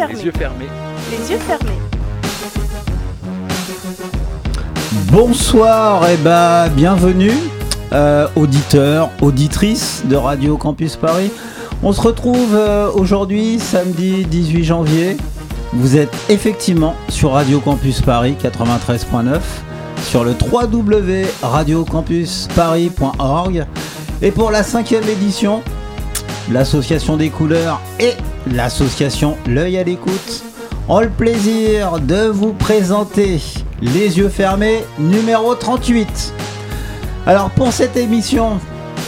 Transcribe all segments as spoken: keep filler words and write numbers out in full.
fermés. Les yeux fermés. Les yeux fermés. Bonsoir et bah bienvenue euh, auditeurs, auditrices de Radio Campus Paris. On se retrouve euh, aujourd'hui samedi dix-huit janvier. Vous êtes effectivement sur Radio Campus Paris quatre-vingt-treize point neuf, sur le w w w point radio campus paris point org, et pour la cinquième édition, l'association des couleurs et l'association L'œil à l'écoute ont le plaisir de vous présenter Les yeux fermés numéro trente-huit. Alors pour cette émission,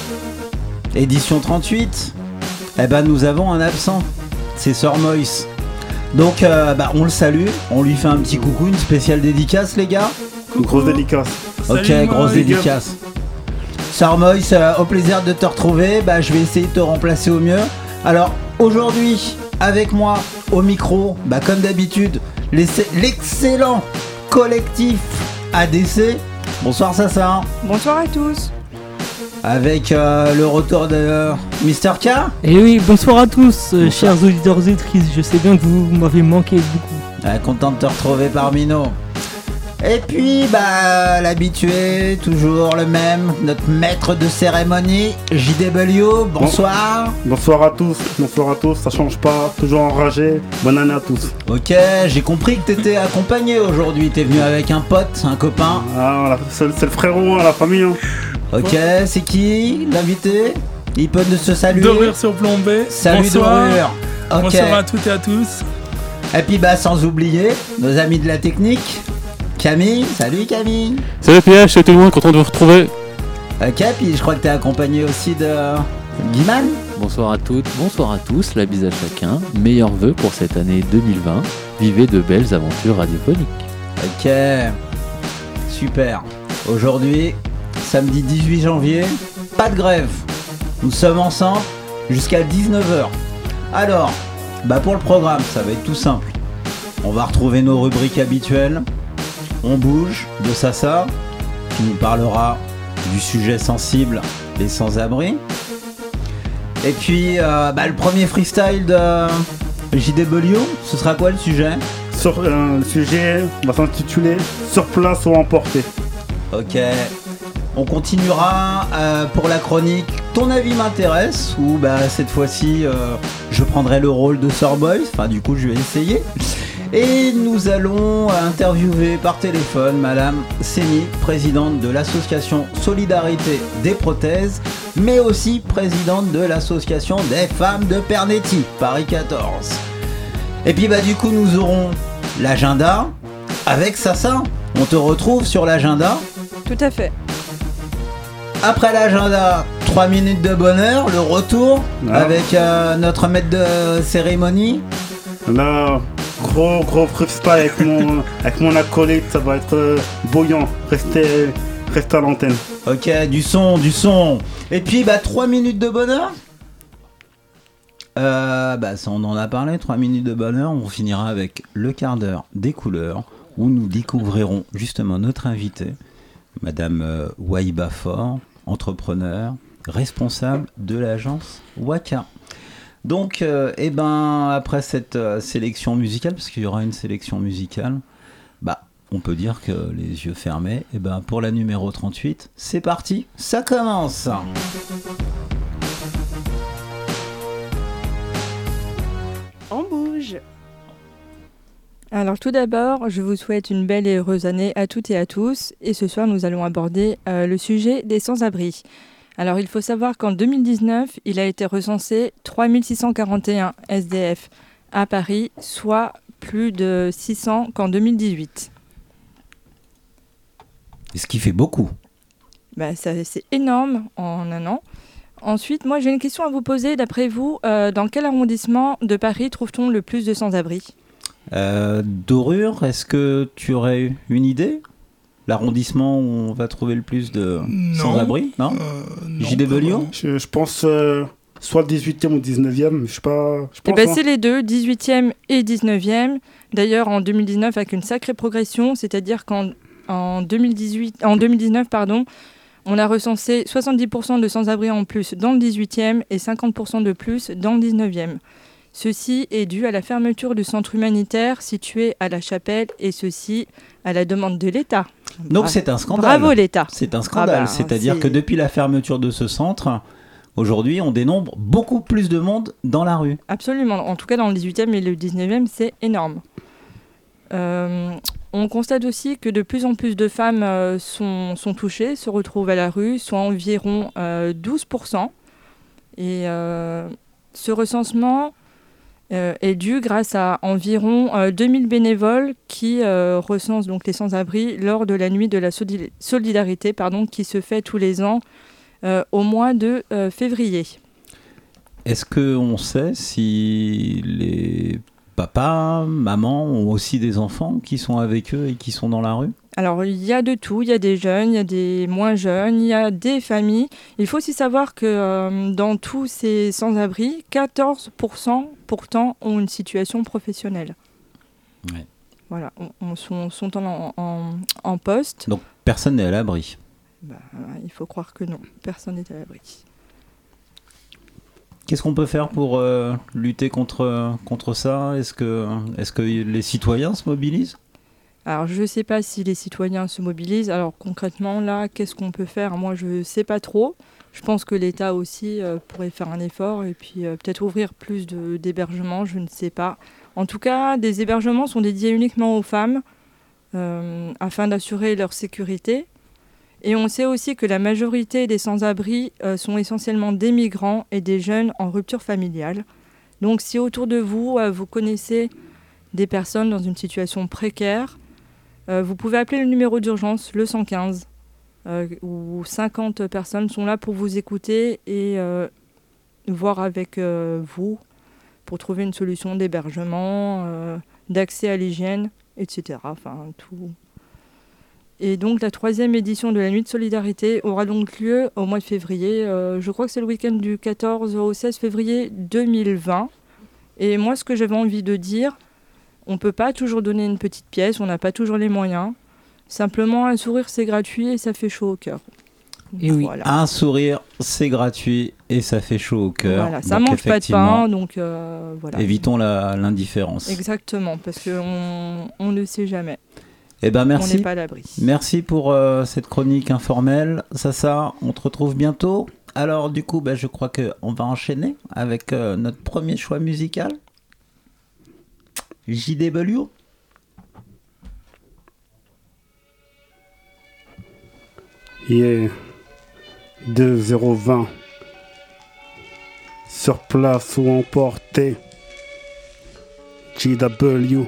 édition trente-huit, eh ben nous avons un absent, c'est Sir Moïse. Donc euh, bah, on le salue, on lui fait un petit coucou, une spéciale dédicace les gars. Grosse dédicace. Ok, Salut, grosse les dédicace. Sir Moïse, euh, au plaisir de te retrouver, bah, je vais essayer de te remplacer au mieux. Alors aujourd'hui, avec moi au micro, bah, comme d'habitude, l'excellent collectif A D C. Bonsoir Sassa. Bonsoir à tous. Avec euh, le retour de euh, Mister K. Et oui, bonsoir à tous, euh, chers auditeurs et auditrices. Je sais bien que vous m'avez manqué beaucoup. Ah, content de te retrouver parmi nous. Et puis, bah, l'habitué, toujours le même, notre maître de cérémonie, J W. Bonsoir. Bon, bonsoir à tous, bonsoir à tous, ça change pas, toujours enragé. Bonne année à tous. Ok, j'ai compris que t'étais accompagné aujourd'hui. T'es venu avec un pote, un copain. Ah, c'est, c'est le frérot, hein, la famille. Hein. Ok, c'est qui l'invité? Il peut se saluer. Dorure sur plombé. Salut Bonsoir. Dorure. Ok. Bonsoir à toutes et à tous. Et puis bah sans oublier nos amis de la technique. Camille, salut Camille. Salut P H, salut tout le monde, content de vous retrouver. Ok, puis je crois que t'es accompagné aussi de Guiman. Bonsoir à toutes, bonsoir à tous, la bise à chacun. Meilleurs vœux pour cette année deux mille vingt. Vivez de belles aventures radiophoniques. Ok, super. Aujourd'hui, samedi dix-huit janvier, pas de grève. Nous sommes ensemble jusqu'à dix-neuf heures. Alors, bah pour le programme, ça va être tout simple. On va retrouver nos rubriques habituelles. On bouge de Sassa, qui nous parlera du sujet sensible, les sans-abri. Et puis, euh, bah, le premier freestyle de J W, ce sera quoi le sujet ? Sur, euh, Le sujet va s'intituler « Sur place ou emporté ». Ok. On continuera euh, pour la chronique « Ton avis m'intéresse » où bah, cette fois-ci, euh, je prendrai le rôle de Sir Boys. Enfin, du coup, je vais essayer. Et nous allons interviewer par téléphone Madame Séni, présidente de l'association Solidarité des Prothèses, mais aussi présidente de l'association des femmes de Pernetti, Paris quatorze. Et puis bah du coup nous aurons l'agenda avec Sassa. On te retrouve sur l'agenda. Tout à fait. Après l'agenda, trois minutes de bonheur, le retour ah. avec euh, notre maître de cérémonie. Là, gros gros freestyle avec mon, avec mon acolyte, ça va être euh, bouillant. Restez, restez à l'antenne. Ok, du son, du son. Et puis, bah, trois minutes de bonheur. Euh, bah, ça, on en a parlé, trois minutes de bonheur. On finira avec le quart d'heure des couleurs, où nous découvrirons justement notre invitée, Madame euh, Wahiba Faure, entrepreneur, responsable de l'agence Waka. Donc, euh, eh ben, après cette euh, sélection musicale, parce qu'il y aura une sélection musicale, bah, on peut dire que les yeux fermés, eh ben, pour la numéro trente-huit, c'est parti, ça commence. On bouge. Alors tout d'abord, je vous souhaite une belle et heureuse année à toutes et à tous. Et ce soir, nous allons aborder euh, le sujet des sans-abri. Alors, il faut savoir qu'en deux mille dix-neuf, il a été recensé trois mille six cent quarante et un S D F à Paris, soit plus de six cents qu'en deux mille dix-huit. Ce qui fait beaucoup. Bah, ça, c'est énorme en un an. Ensuite, moi, j'ai une question à vous poser. D'après vous, euh, dans quel arrondissement de Paris trouve-t-on le plus de sans-abri ? euh, Dorure, est-ce que tu aurais une idée ? L'arrondissement où on va trouver le plus de non, sans-abri, non, euh, non J W je, je pense euh, soit le dix-huitième ou dix-neuvième, je sais pas. Je pense, eh ben, hein. C'est les deux, dix-huitième et dix-neuvième. D'ailleurs, en deux mille dix-neuf, avec une sacrée progression, c'est-à-dire qu'en en deux mille dix-huit, en deux mille dix-neuf, pardon, on a recensé soixante-dix pour cent de sans-abri en plus dans le dix-huitième et cinquante pour cent de plus dans le dix-neuvième. Ceci est dû à la fermeture du centre humanitaire situé à La Chapelle et ceci à la demande de l'État. Donc Bra- c'est un scandale. Bravo l'État. C'est un scandale. Ah bah, C'est-à-dire c'est- que depuis la fermeture de ce centre, aujourd'hui, on dénombre beaucoup plus de monde dans la rue. Absolument. En tout cas, dans le dix-huitième et le dix-neuvième, c'est énorme. Euh, on constate aussi que de plus en plus de femmes euh, sont, sont touchées, se retrouvent à la rue, soit environ euh, douze pour cent. Et euh, ce recensement euh, est dû grâce à environ euh, deux mille bénévoles qui euh, recensent donc les sans-abri lors de la nuit de la soli- solidarité pardon, qui se fait tous les ans euh, au mois de euh, février. Est-ce qu'on sait si les papas, mamans ont aussi des enfants qui sont avec eux et qui sont dans la rue ? Alors, il y a de tout. Il y a des jeunes, il y a des moins jeunes, il y a des familles. Il faut aussi savoir que euh, dans tous ces sans-abri, quatorze pour cent pourtant ont une situation professionnelle. Ouais. Voilà, on, on sont, sont en, en, en poste. Donc personne n'est à l'abri. Bah, il faut croire que non, personne n'est à l'abri. Qu'est-ce qu'on peut faire pour euh, lutter contre, contre ça ? Est-ce que, est-ce que les citoyens se mobilisent ? Alors, je ne sais pas si les citoyens se mobilisent. Alors, concrètement, là, qu'est-ce qu'on peut faire ? Moi, je ne sais pas trop. Je pense que l'État aussi euh, pourrait faire un effort et puis euh, peut-être ouvrir plus de, d'hébergements, je ne sais pas. En tout cas, des hébergements sont dédiés uniquement aux femmes euh, afin d'assurer leur sécurité. Et on sait aussi que la majorité des sans-abri euh, sont essentiellement des migrants et des jeunes en rupture familiale. Donc, si autour de vous, euh, vous connaissez des personnes dans une situation précaire, Euh, vous pouvez appeler le numéro d'urgence, le cent quinze, euh, où cinquante personnes sont là pour vous écouter et euh, voir avec euh, vous pour trouver une solution d'hébergement, euh, d'accès à l'hygiène, et cetera. Enfin, tout. Et donc la troisième édition de la Nuit de Solidarité aura donc lieu au mois de février. Euh, je crois que c'est le week-end du quatorze au seize février deux mille vingt. Et moi, ce que j'avais envie de dire, on ne peut pas toujours donner une petite pièce, on n'a pas toujours les moyens. Simplement, un sourire, c'est gratuit et ça fait chaud au cœur. Et oui. Voilà. Un sourire, c'est gratuit et ça fait chaud au cœur. Voilà, ça Donc, mange pas de effectivement, pain, donc euh, voilà. évitons la, l'indifférence. Exactement, parce qu'on on ne sait jamais. Eh ben On merci. n'est pas à l'abri. Merci pour euh, cette chronique informelle. Sasa, on te retrouve bientôt. Alors du coup, bah, je crois qu'on va enchaîner avec euh, notre premier choix musical. J W. Yeah. deux zéro vingt. Sur place ou emporté. J W.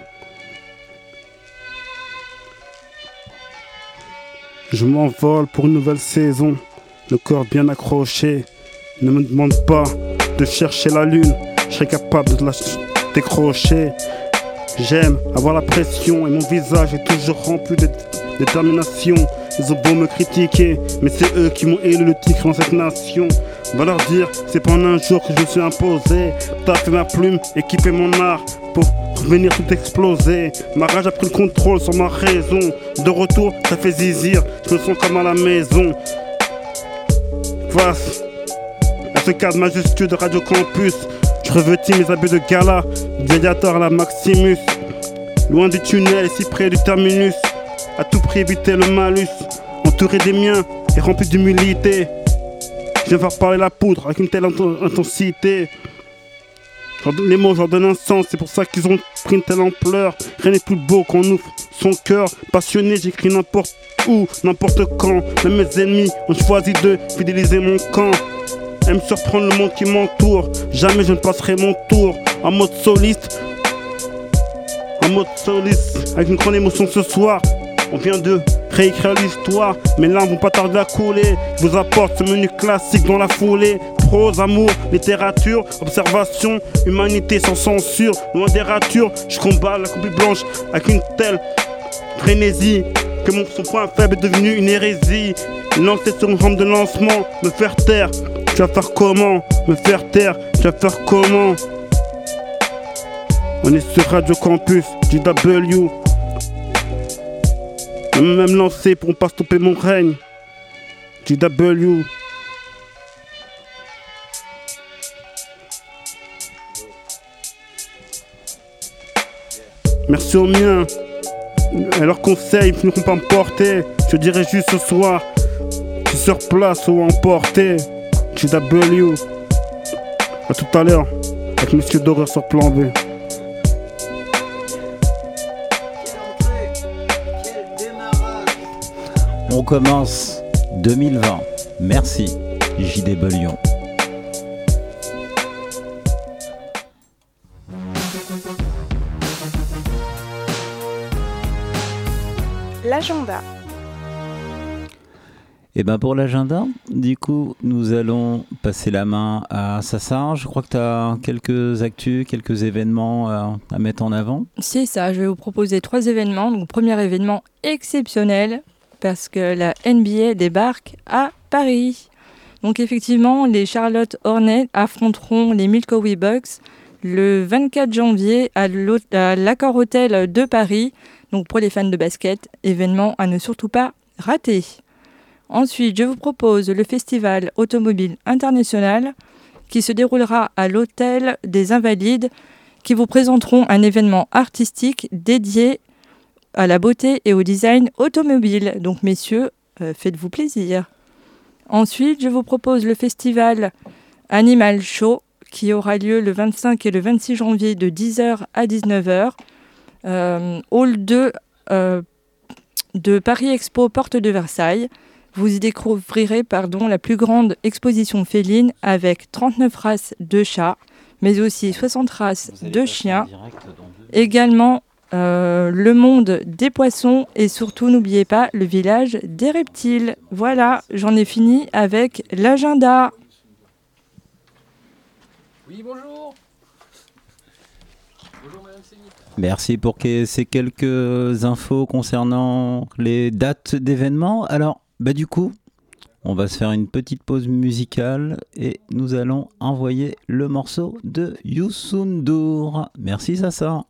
Je m'envole pour une nouvelle saison. Le corps bien accroché. Ne me demande pas de chercher la lune. Je serai capable de la décrocher. J'aime avoir la pression et mon visage est toujours rempli de détermination. Ils ont beau me critiquer, mais c'est eux qui m'ont élu le tigre dans cette nation. Va leur dire, c'est pas en un jour que je me suis imposé. T'as fait ma plume, équipé mon art pour venir tout exploser. Ma rage a pris le contrôle sur ma raison. De retour, ça fait zizir, je me sens comme à la maison. Face à ce cadre majestueux de Radio Campus, je revêtis mes habits de gala, gladiateur à la Maximus. Loin du tunnel et si près du terminus, à tout prix éviter le malus. Entouré des miens et rempli d'humilité, je viens faire parler la poudre avec une telle int- intensité. Les mots, je leur donne un sens, c'est pour ça qu'ils ont pris une telle ampleur. Rien n'est plus beau qu'on ouvre son cœur. Passionné, j'écris n'importe où, n'importe quand. Même mes ennemis ont choisi de fidéliser mon camp. Aime surprendre le monde qui m'entoure. Jamais je ne passerai mon tour. En mode soliste, en mode soliste, avec une grande émotion ce soir. On vient de réécrire l'histoire, mes larmes vont pas tarder à couler. Je vous apporte ce menu classique dans la foulée. Prose, amour, littérature, observation, humanité sans censure. Loin des ratures, je combats la copie blanche avec une telle frénésie que mon son point faible est devenu une hérésie. Lancer sur une rampe de lancement, me faire taire. Tu vas faire comment? Me faire taire, tu vas faire comment? On est sur Radio Campus, J W. Même lancé pour pas stopper mon règne. J W. Merci aux miens. Et leurs conseils finiront par me porter. Je dirais juste ce soir, tu sur place ou emporté. G W. A tout à l'heure, avec Monsieur Doré sur plan B. On commence deux mille vingt. Merci, J W. L'agenda. Et ben pour l'agenda, du coup, nous allons passer la main à Sassar. Je crois que tu as quelques actus, quelques événements à, à mettre en avant. C'est ça, je vais vous proposer trois événements. Donc, premier événement exceptionnel, parce que la N B A débarque à Paris. Donc effectivement, les Charlotte Hornets affronteront les Milwaukee Bucks le vingt-quatre janvier à, à l'Accor Hotel de Paris. Donc pour les fans de basket, événement à ne surtout pas rater. Ensuite, je vous propose le Festival Automobile International qui se déroulera à l'Hôtel des Invalides, qui vous présenteront un événement artistique dédié à la beauté et au design automobile. Donc messieurs, euh, faites-vous plaisir. Ensuite, je vous propose le festival Animal Show qui aura lieu le vingt-cinq et le vingt-six janvier de dix heures à dix-neuf heures. Euh, hall deux euh, de Paris Expo Porte de Versailles. Vous y découvrirez pardon, la plus grande exposition féline avec trente-neuf races de chats, mais aussi soixante races de chiens. Également euh, le monde des poissons et surtout, n'oubliez pas, le village des reptiles. Voilà, j'en ai fini avec l'agenda. Oui, bonjour. Bonjour, Madame Sénit. Merci pour que- ces quelques infos concernant les dates d'événements. Alors, bah du coup, on va se faire une petite pause musicale et nous allons envoyer le morceau de Youssou N'Dour. Merci Sassa.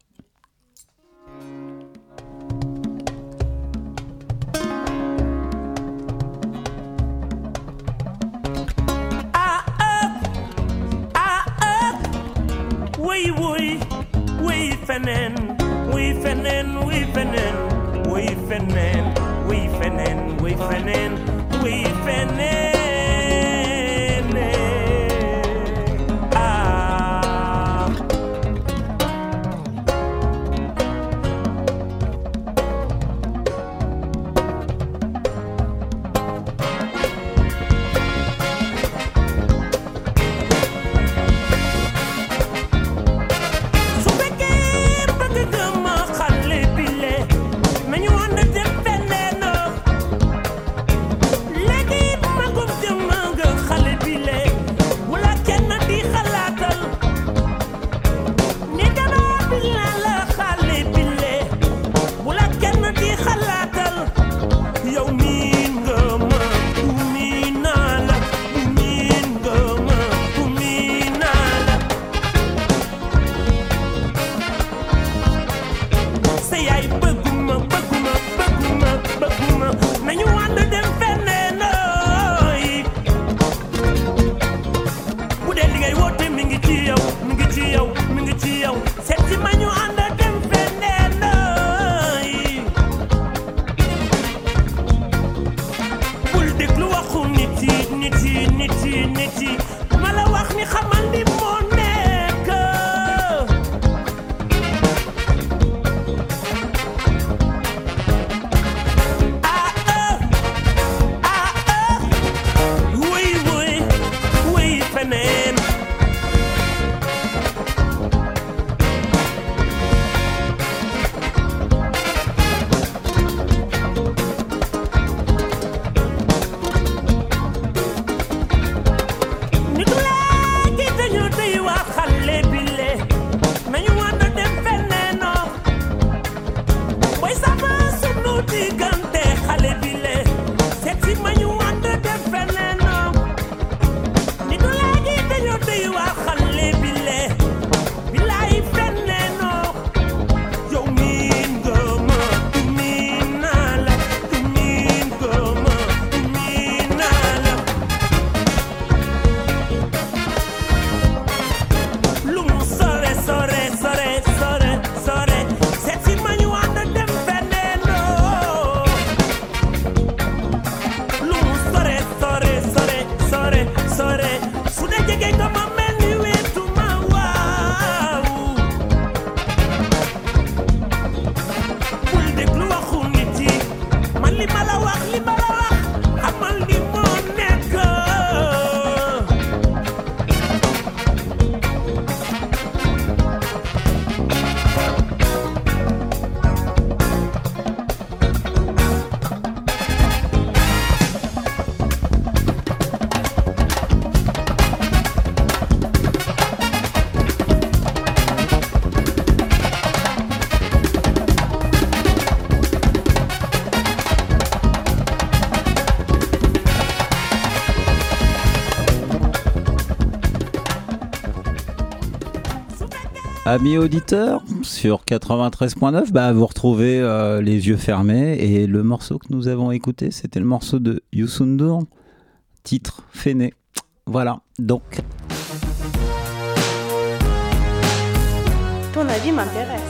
Wee wee, wee fenen, wee fenen, wee fenen, wee fenen, wee fenen, wee fenen, wee fenen. Ah. Su fekkee bëgg nga ma xale bi le nañu ànd dem feneen léegi ma ko Amis auditeurs, sur quatre-vingt-treize point neuf, bah, vous retrouvez euh, Les Yeux Fermés. Et le morceau que nous avons écouté, c'était le morceau de Youssou N'Dour, titre Fainé. Voilà, donc... Ton avis m'intéresse.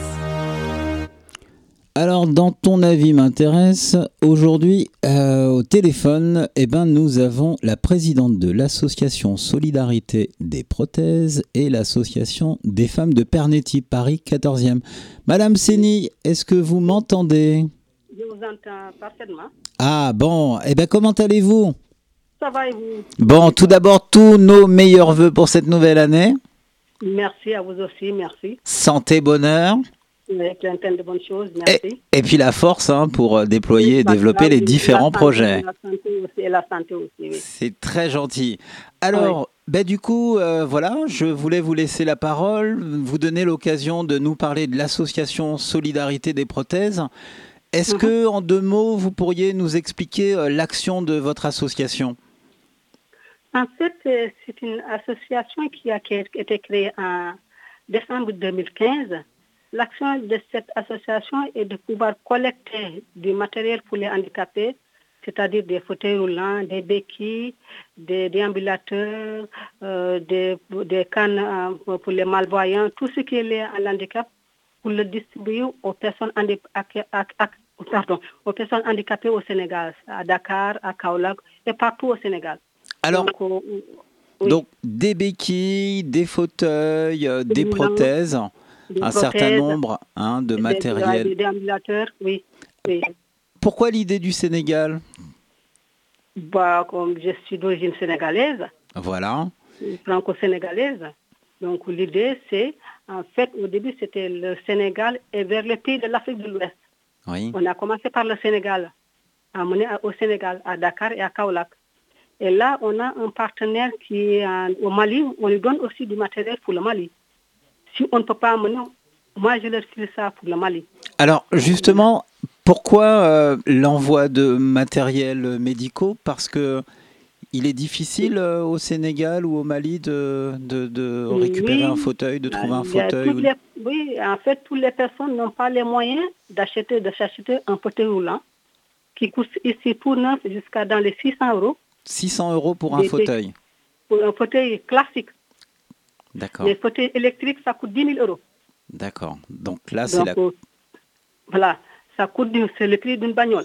Alors, dans ton avis m'intéresse, aujourd'hui, euh, au téléphone, eh ben, nous avons la présidente de l'association Solidarité des Prothèses et l'association des femmes de Pernetti, Paris quatorzième. Madame Séni, est-ce que vous m'entendez ? Je vous entends parfaitement. Ah bon, eh ben, comment allez-vous ? Ça va et vous ? Bon, tout d'abord, tous nos meilleurs vœux pour cette nouvelle année. Merci à vous aussi, merci. Santé, bonheur. Avec plein de bonnes choses, merci. Et, et puis la force hein, pour déployer oui, et développer la, les différents santé, projets. La santé aussi, et la santé aussi, oui. C'est très gentil. Alors, oui. ben, du coup, euh, voilà, je voulais vous laisser la parole, vous donner l'occasion de nous parler de l'association Solidarité des Prothèses. Est-ce uh-huh. que, en deux mots, vous pourriez nous expliquer euh, l'action de votre association ? En fait, c'est une association qui a été créée en décembre deux mille quinze. L'action de cette association est de pouvoir collecter du matériel pour les handicapés, c'est-à-dire des fauteuils roulants, des béquilles, des déambulateurs, euh, des, des cannes euh, pour les malvoyants, tout ce qui est lié à l'handicap, pour le distribuer aux personnes, handi- à, à, à, pardon, aux personnes handicapées au Sénégal, à Dakar, à Kaolack et partout au Sénégal. Alors, donc, euh, oui. donc des béquilles, des fauteuils, euh, des, des prothèses, des un prothèses, certain nombre hein, de des, matériel. Des déambulateurs, oui, oui. Pourquoi l'idée du Sénégal ? Bah, comme je suis d'origine sénégalaise, voilà. franco-sénégalaise, donc l'idée c'est, en fait, au début c'était le Sénégal et vers les pays de l'Afrique de l'Ouest. Oui. On a commencé par le Sénégal, à mener au Sénégal, à Dakar et à Kaolack. Et là, on a un partenaire qui est en, au Mali, on lui donne aussi du matériel pour le Mali. Si on ne peut pas amener, moi je leur file ça pour le Mali. Alors justement, pourquoi euh, l'envoi de matériel médicaux ? Parce que il est difficile euh, au Sénégal ou au Mali de, de, de récupérer oui. un fauteuil, de trouver un fauteuil. Les, oui, en fait, toutes les personnes n'ont pas les moyens d'acheter, de s'acheter un fauteuil roulant qui coûte ici tout neuf jusqu'à dans les six cents euros. six cents euros pour un des, fauteuil. Pour un fauteuil classique. D'accord. Les fauteuils électriques, ça coûte dix mille euros. D'accord. Donc là, Donc, c'est la... euh, voilà, ça coûte, c'est le prix d'une bagnole.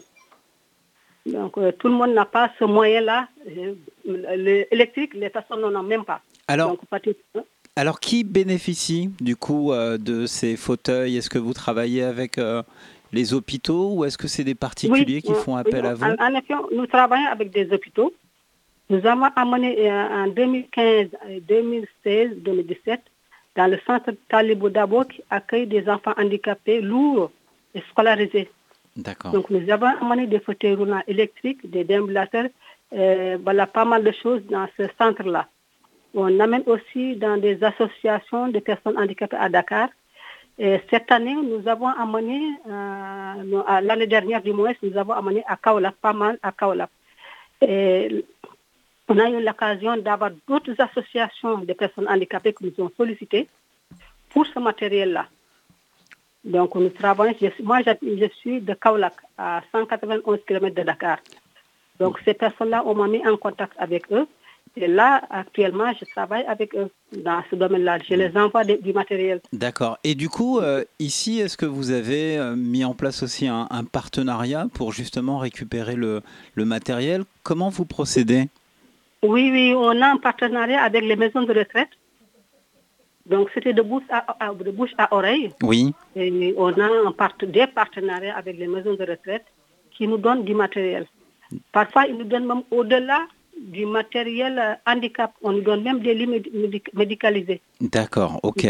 Donc, euh, tout le monde n'a pas ce moyen-là. L'électrique, les personnes n'en ont même pas. Alors, Donc, alors qui bénéficie du coup euh, de ces fauteuils ? Est-ce que vous travaillez avec euh, les hôpitaux ou est-ce que c'est des particuliers oui, qui font appel oui, à vous ? en, en effet, nous travaillons avec des hôpitaux. Nous avons amené euh, en deux mille quinze, deux mille seize, deux mille dix-sept dans le centre Talibou Dabo qui accueille des enfants handicapés lourds et scolarisés. D'accord. Donc nous avons amené des fauteuils roulants électriques, des déambulateurs, euh, voilà pas mal de choses dans ce centre-là. On amène aussi dans des associations de personnes handicapées à Dakar. Et cette année, nous avons amené, euh, l'année dernière du moins, nous avons amené à Kaolack, pas mal à Kaolack. Et on a eu l'occasion d'avoir d'autres associations de personnes handicapées qui nous ont sollicité pour ce matériel-là. Donc nous travaillons, je, moi je, je suis de Kaolack, à cent quatre-vingt-onze kilomètres de Dakar. Donc ces personnes-là, on m'a mis en contact avec eux. Et là, actuellement, je travaille avec eux dans ce domaine-là. Je les envoie de, du matériel. D'accord. Et du coup, euh, ici, est-ce que vous avez euh, mis en place aussi un, un partenariat pour justement récupérer le, le matériel ? Comment vous procédez ? Oui, oui, on a un partenariat avec les maisons de retraite. Donc, c'était de bouche à, à, de bouche à oreille. Oui. Et on a un part, des partenariats avec les maisons de retraite qui nous donnent du matériel. Parfois, ils nous donnent même au-delà du matériel euh, handicap. On nous donne même des lits médic- médicalisés. D'accord, ok.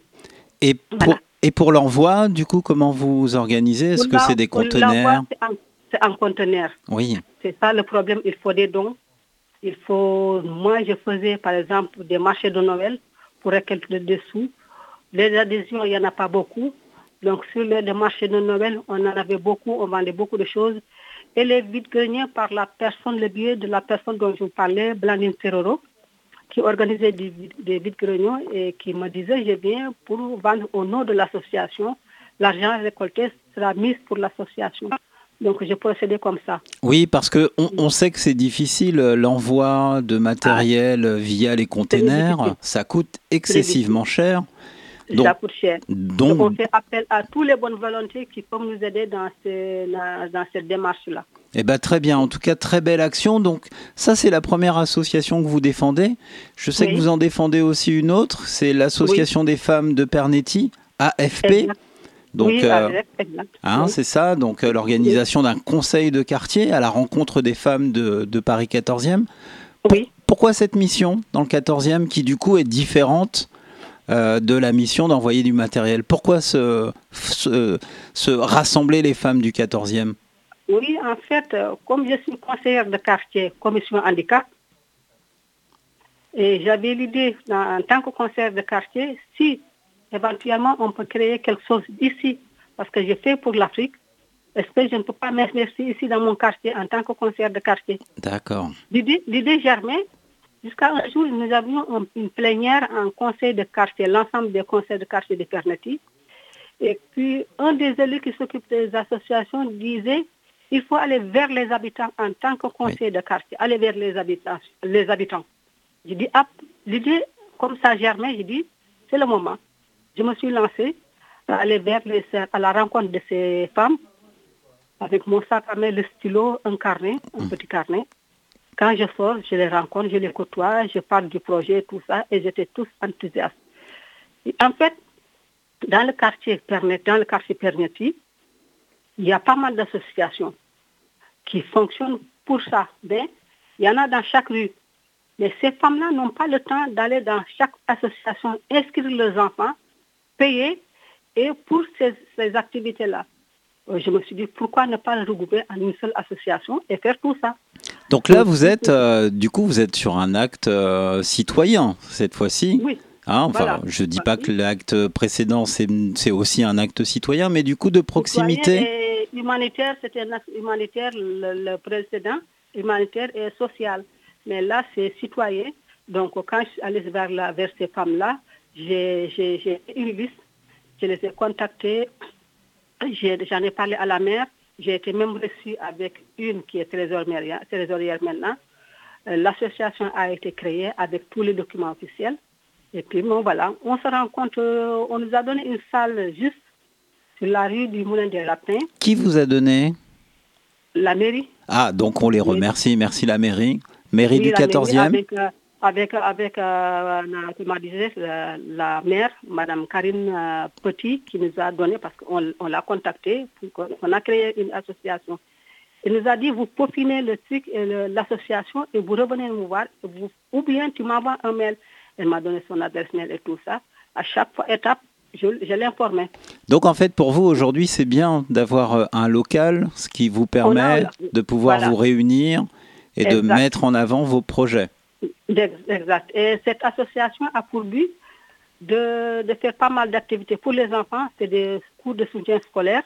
Et pour, voilà. et pour l'envoi, du coup, comment vous organisez ? Est-ce pour que c'est des conteneurs ? C'est en, c'est en conteneur. Oui. C'est ça le problème. Il faut des dons. Il faut... Moi, je faisais, par exemple, des marchés de Noël pour récolter des sous. Les adhésions, il n'y en a pas beaucoup. Donc, sur les marchés de Noël, on en avait beaucoup. On vendait beaucoup de choses. Et les vides-greniers par la personne, le biais de la personne dont je vous parlais, Blandine Serroro. qui organisait des, des vide-grenions et qui me disait je viens pour vendre au nom de l'association. L'argent récolté sera mis pour l'association. Donc, j'ai procédé comme ça. Oui, parce qu'on on sait que c'est difficile, l'envoi de matériel ah, via les containers, ça coûte excessivement cher. Donc, ça coûte cher. Donc, donc, on fait appel à tous les bonnes volontés qui peuvent nous aider dans, ce, dans, dans cette démarche-là. Eh bien, très bien. En tout cas, très belle action. Donc, ça, c'est la première association que vous défendez. Je sais oui. que vous en défendez aussi une autre. C'est l'Association oui. des femmes de Pernetti, A F P. Exact. Donc, oui, euh, hein, oui. c'est ça. Donc, euh, l'organisation d'un conseil de quartier à la rencontre des femmes de, de Paris quatorzième. Oui. Pourquoi cette mission dans le quatorzième qui, du coup, est différente euh, de la mission d'envoyer du matériel? Pourquoi se, se, se rassembler les femmes du quatorzième? Oui, en fait, euh, comme je suis conseillère de quartier, commission handicap, et j'avais l'idée, en tant que conseillère de quartier, si éventuellement, on peut créer quelque chose ici, parce que je fais pour l'Afrique. Est-ce que je ne peux pas m'investir ici dans mon quartier en tant que conseillère de quartier? D'accord. L'idée, l'idée germait. Jusqu'à un jour, nous avions une plénière en conseil de quartier, l'ensemble des conseils de quartier de Pernetti. Et puis, un des élus qui s'occupe des associations disait il faut aller vers les habitants en tant que conseiller oui. de quartier, aller vers les habitants. Les habitants. Je dis, ah, l'idée, comme ça germait, je dis, c'est le moment. Je me suis lancée à aller vers les, à la rencontre de ces femmes avec mon sac à main, le stylo, un carnet, un mmh. petit carnet. Quand je sors, je les rencontre, je les côtoie, je parle du projet, tout ça, et j'étais tous enthousiastes. Et en fait, dans le quartier Pernetti, dans le quartier Pernetti, il y a pas mal d'associations qui fonctionnent pour ça. Mais il y en a dans chaque rue. Mais ces femmes-là n'ont pas le temps d'aller dans chaque association, inscrire leurs enfants, payer, et pour ces, ces activités-là, je me suis dit, pourquoi ne pas le regrouper en une seule association et faire tout ça? Donc là, vous êtes, euh, du coup, vous êtes sur un acte euh, citoyen, cette fois-ci. Oui. Hein, enfin, voilà. Je ne dis pas que l'acte précédent, c'est, c'est aussi un acte citoyen, mais du coup, de proximité. Et humanitaire, c'était un acte humanitaire, le, le précédent, humanitaire et social. Mais là, c'est citoyen. Donc, quand je suis allée vers, la, vers ces femmes-là, J'ai, j'ai, j'ai une liste, je les ai contactées, j'ai, j'en ai parlé à la maire, j'ai été même reçue avec une qui est trésorière, trésorière maintenant. Euh, l'association a été créée avec tous les documents officiels. Et puis bon, voilà, on se rend compte, euh, on nous a donné une salle juste sur la rue du Moulin des Lapins. Qui vous a donné? La mairie. Ah, donc on les remercie, merci la mairie. Mairie oui, du quatorzième. Avec, euh, avec, avec euh, la, comment disais, la, la maire, Madame Karine euh, Petit, qui nous a donné, parce qu'on on l'a contactée, on a créé une association. Elle nous a dit, vous peaufinez le truc et le, l'association et vous revenez nous voir, vous, ou bien tu m'envoies un mail. Elle m'a donné son adresse mail et tout ça. À chaque étape, je, je l'informais. Donc en fait, pour vous, aujourd'hui, c'est bien d'avoir un local, ce qui vous permet a, de pouvoir voilà. vous réunir et exact. de mettre en avant vos projets. Exact. Et cette association a pour but de, de faire pas mal d'activités pour les enfants. C'est des cours de soutien scolaire.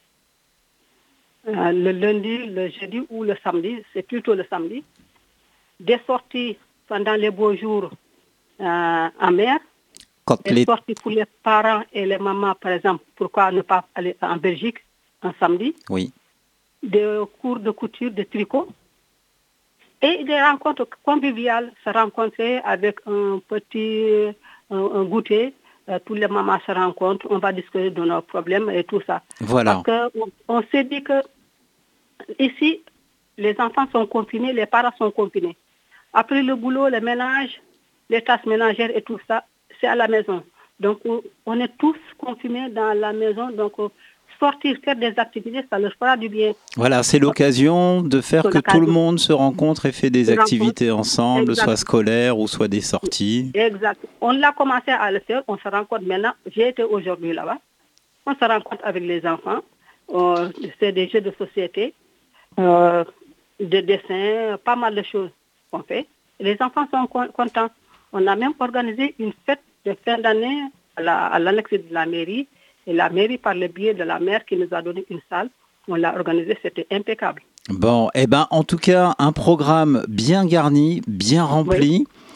Euh, le lundi, le jeudi ou le samedi. C'est plutôt le samedi. Des sorties pendant les beaux jours euh, en mer. Quand des les... sorties pour les parents et les mamans, par exemple. Pourquoi ne pas aller en Belgique un samedi? Oui. Des cours de couture, de tricot. Et des rencontres conviviales, se rencontrer avec un petit un, un goûter. Euh, tous les mamans se rencontrent, on va discuter de nos problèmes et tout ça. Voilà. Parce qu'on on s'est dit que ici, les enfants sont confinés, les parents sont confinés. Après le boulot, le ménage, les tâches ménagères et tout ça, c'est à la maison. Donc, on, on est tous confinés dans la maison. Donc, sortir, faire des activités, ça leur fera du bien. Voilà, c'est l'occasion de faire que tout le monde se rencontre et fait des activités ensemble, exact. soit scolaires ou soit des sorties. Exact. On l'a commencé à le faire, on se rencontre maintenant. J'ai été aujourd'hui là-bas. On se rencontre avec les enfants. Euh, c'est des jeux de société, euh, des dessins, pas mal de choses qu'on fait. Les enfants sont contents. On a même organisé une fête de fin d'année à, la, à l'annexe de la mairie. Et la mairie, par le biais de la maire qui nous a donné une salle, on l'a organisé, c'était impeccable. Bon, eh ben, en tout cas, un programme bien garni, bien rempli. Oui.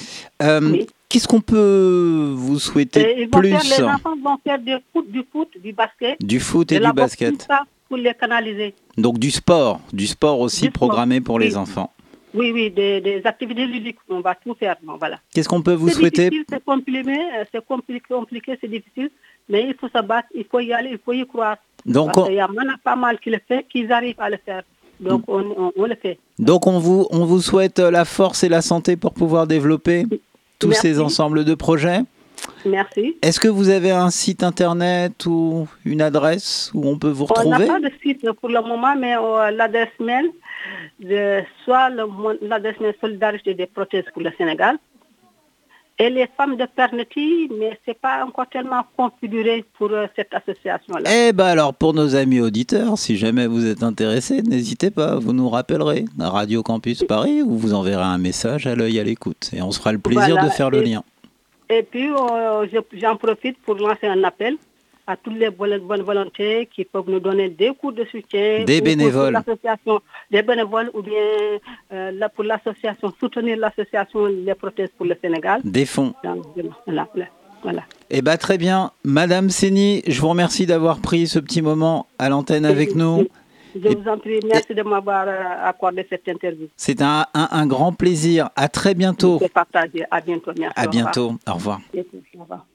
Euh, Oui. Qu'est-ce qu'on peut vous Et souhaiter ils vont plus? faire, les enfants vont faire du foot, du foot, du basket, Du foot et de la du boxe, basket. tout ça pour les canaliser. Donc du sport, du sport aussi Du sport, programmé pour les oui. enfants. Oui, oui, des, des activités ludiques, on va tout faire. Bon, voilà. Qu'est-ce qu'on peut vous C'est souhaiter? difficile, c'est compliqué, euh, c'est compliqué, compliqué, c'est difficile, mais il faut se battre, il faut y aller, il faut y croire. Donc Parce on, qu'il y en a pas mal qui le font, qui arrivent à le faire. Donc on, on, on le fait. donc on vous, on vous souhaite la force et la santé pour pouvoir développer tous Merci. ces ensembles de projets. Merci. Est-ce que vous avez un site internet ou une adresse où on peut vous On n'a retrouver? pas de site pour le moment, mais euh, l'adresse mail, de, soit le mo- l'adresse mail Solidarité des prothèses pour le Sénégal, et les femmes de Pernety, mais ce n'est pas encore tellement configuré pour euh, cette association-là. Eh ben alors pour nos amis auditeurs, si jamais vous êtes intéressés, n'hésitez pas, vous nous rappellerez à Radio Campus Paris ou vous enverrez un message à l'œil à l'écoute et on se fera le plaisir Voilà. de faire le Et- lien. Et puis, euh, je- j'en profite pour lancer un appel à toutes les bonnes bonnes volontés qui peuvent nous donner des coups de soutien. Des ou bénévoles. Pour l'association, des bénévoles ou bien euh, là, pour l'association, soutenir l'association Les Prothèses pour le Sénégal. Des fonds. Donc, voilà, voilà, voilà. Eh bien très bien, Madame Séni, je vous remercie d'avoir pris ce petit moment à l'antenne avec nous. Je vous en prie, merci de m'avoir euh, accordé cette interview. C'est un, un, un grand plaisir. À très bientôt. C'est partagé. À bientôt. Merci. À Au revoir. bientôt. Au revoir. Au revoir.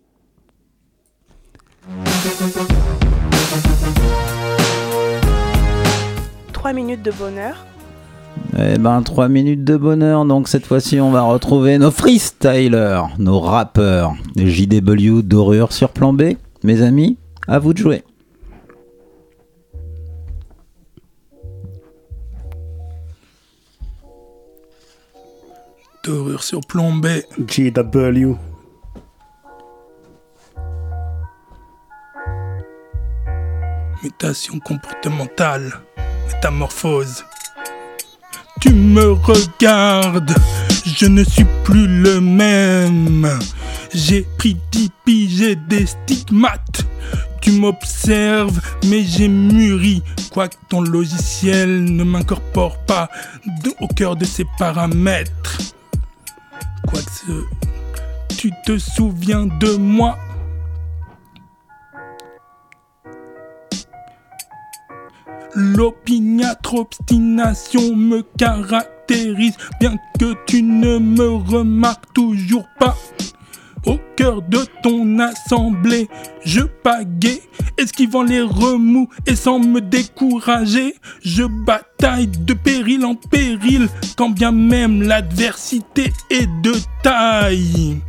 Trois minutes de bonheur. Eh ben, trois minutes de bonheur. Donc, cette fois-ci, on va retrouver nos freestylers, nos rappeurs, les J W Dorure sur plan B. Mes amis, à vous de jouer. Dorure sur plan B. G W. Mutation comportementale. Métamorphose. Tu me regardes, je ne suis plus le même. J'ai pris dix piges des stigmates. Tu m'observes, mais j'ai mûri. Quoique ton logiciel ne m'incorpore pas de- au cœur de ses paramètres. Quoique ce- tu te souviens de moi. L'opiniâtre obstination me caractérise, bien que tu ne me remarques toujours pas. Au cœur de ton assemblée, je pagaie, esquivant les remous et sans me décourager. Je bataille de péril en péril, quand bien même l'adversité est de taille.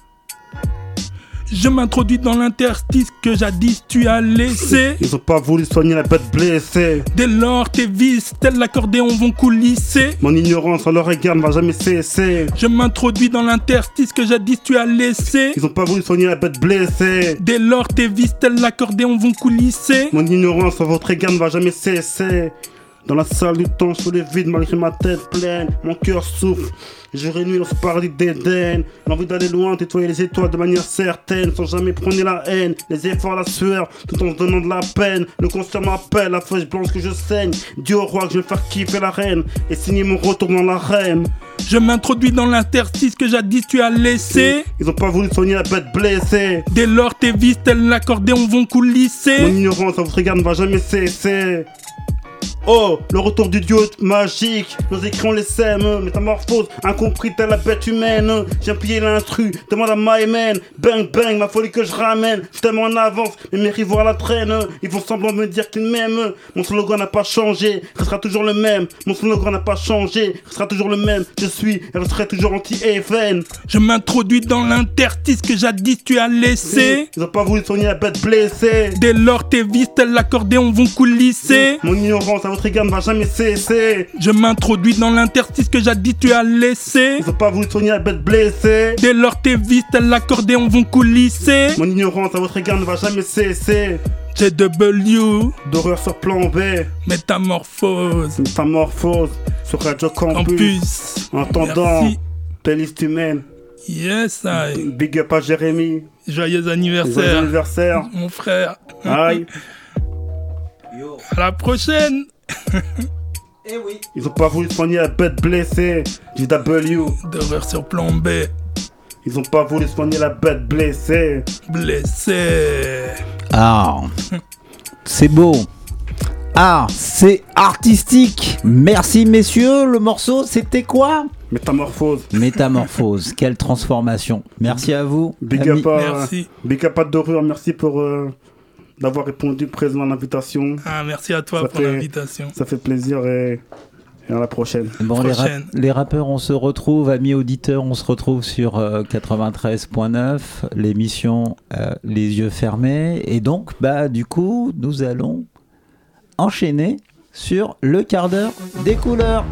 Je m'introduis dans l'interstice que jadis tu as laissé. Ils ont pas voulu soigner la bête blessée. Dès lors, tes vices, tel l'accordéon, vont coulisser. Mon ignorance à leur égard ne va jamais cesser. Je m'introduis dans l'interstice que jadis tu as laissé. Ils ont pas voulu soigner la bête blessée. Dès lors, tes vices, tel l'accordéon, vont coulisser. Mon ignorance à votre égard ne va jamais cesser. Dans la salle du temps, sur les vides, malgré ma tête pleine, mon cœur souffle. Je réunis dans ce paradis d'Éden. L'envie d'aller loin, nettoyer les étoiles de manière certaine, sans jamais prôner la haine, les efforts, la sueur, tout en se donnant de la peine. Le conscient m'appelle, la flèche blanche que je saigne. Dis au roi que je vais faire kiffer la reine et signer mon retour dans l'arène. Je m'introduis dans l'interstice que jadis tu as laissé. Ils ont pas voulu soigner la bête blessée. Dès lors, tes vices, tel l'accordéon, vont Mon coulisser. ignorance à votre égard ne va jamais cesser. Oh, le retour du dieu magique, nos écrits on les sème, métamorphose, incompris telle la bête humaine. J'ai pillé l'intrus, demande à my man, bang bang, ma folie que je ramène. Je tellement en avance, mais mes rivaux à la traîne. Ils font semblant de me dire qu'ils m'aiment. Mon slogan n'a pas changé, restera toujours le même. Mon slogan n'a pas changé, restera toujours le même. Je suis et resterai toujours anti-Even. Je m'introduis dans l'interstice que jadis tu as laissé. Ils ont pas voulu soigner la bête blessée. Dès lors, tes vices, tel l'accordéon, vont coulisser. Mon ignorance à votre égard ne va jamais cesser. Je m'introduis dans l'interstice que jadis tu as laissé. Ils ont pas voulu soigner la bête blessée. Dès lors, tes vices, tel l'accordéon, vont coulisser. Mon ignorance à votre égard ne va jamais cesser. J W D'horreur sur plan B. Métamorphose. Métamorphose sur Radio Campus. Campus. En attendant, Merci. playlist humaine. Yes, I. Big up à Jérémy. Joyeux Joyeux anniversaire, anniversaire. mon frère. Aïe. À la prochaine. Eh oui. Ils ont pas voulu soigner la bête blessée. J W. D'horreur sur plan B. Ils ont pas voulu soigner la bête blessée. Blessé. Ah, c'est beau. Ah, c'est artistique. Merci messieurs, le morceau c'était quoi? Métamorphose. Métamorphose, quelle transformation. Merci à vous. Big up à, merci. Big up à Dorure, merci pour euh, d'avoir répondu présent à l'invitation. Ah, merci à toi ça pour fait, l'invitation. Ça fait plaisir et, et à la prochaine. Bon, les, rap- les rappeurs, on se retrouve, amis auditeurs, on se retrouve sur euh, quatre-vingt-treize neuf, l'émission euh, Les yeux fermés. Et donc, bah, du coup, nous allons enchaîner sur le quart d'heure des couleurs.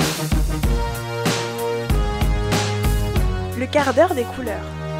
Le quart d'heure des couleurs.